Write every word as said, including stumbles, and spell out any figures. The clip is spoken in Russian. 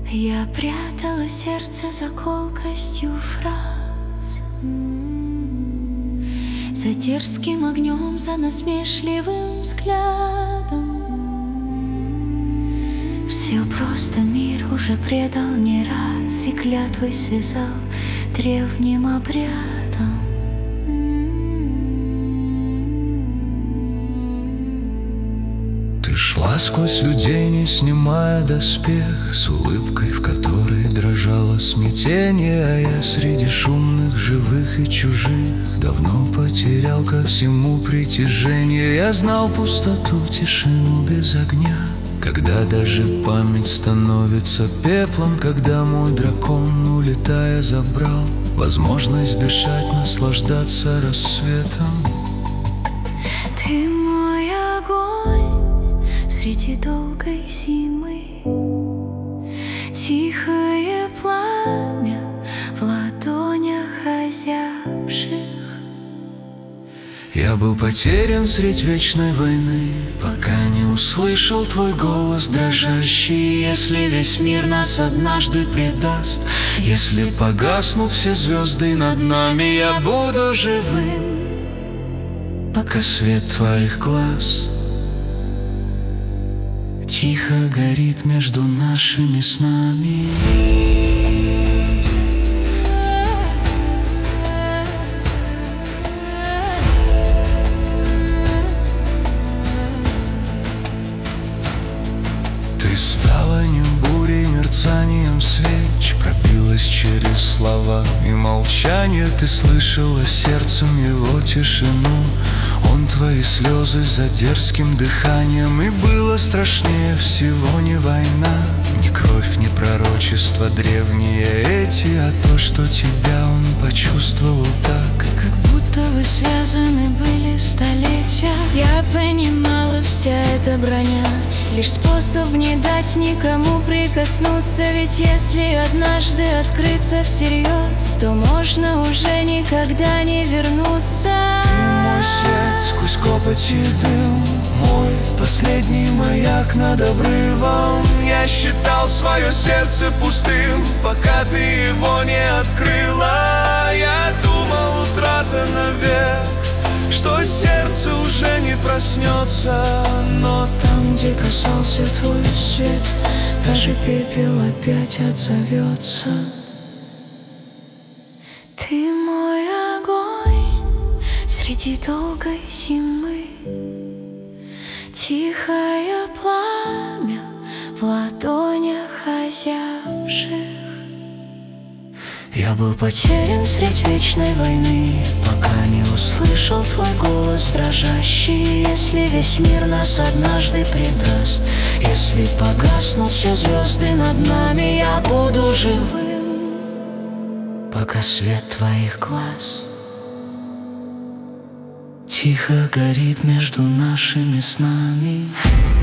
Я прятала сердце за колкостью фраз, за дерзким огнем, за насмешливым взглядом. Все просто мир уже предал не раз и клятвой связал древним обрядом. Ты шла сквозь людей, не снимая доспех, с улыбкой, в которой дрожало смятение. А я среди шумных, живых и чужих давно потерял ко всему притяжение. Я знал пустоту, тишину без огня, когда даже память становится пеплом, когда мой дракон, улетая, забрал возможность дышать, наслаждаться рассветом. Ты мой огонь среди долгой зимы, тихое пламя в ладонях озябших. Я был потерян средь вечной войны, пока не услышал твой голос дрожащий. Если весь мир нас однажды предаст, если погаснут все звезды над нами, я буду живым, пока свет твоих глаз тихо горит между нашими снами. Ты стала не бурей, мерцанием свеч, пробилась через слова и молчание. Ты слышала сердцем его тишину, он твои слезы за дерзким дыханием. И было страшнее всего не война, не кровь, не пророчества древние эти, а то, что тебя он почувствовал так, как будто вы связаны были столетия. Я понимала, вся эта броня лишь способ не дать никому прикоснуться. Ведь если однажды открыться всерьез, то можно уже никогда не вернуться. Ты мой свет сквозь копоть и дым, мой последний маяк над обрывом. Я считал свое сердце пустым, пока ты его не открыла. Я думал, утрата навек, что сердце уже не проснется. Но там, где касался твой свет, даже пепел опять отзовется. Ты мой огонь среди долгой зимы, тихое пламя в ладонях озябших. Я был Потерян средь вечной войны, пока не услышал твой голос дрожащий. Если весь мир нас однажды предаст, если погаснут все звезды над нами, я буду живым, пока свет твоих глаз тихо горит между нашими снами.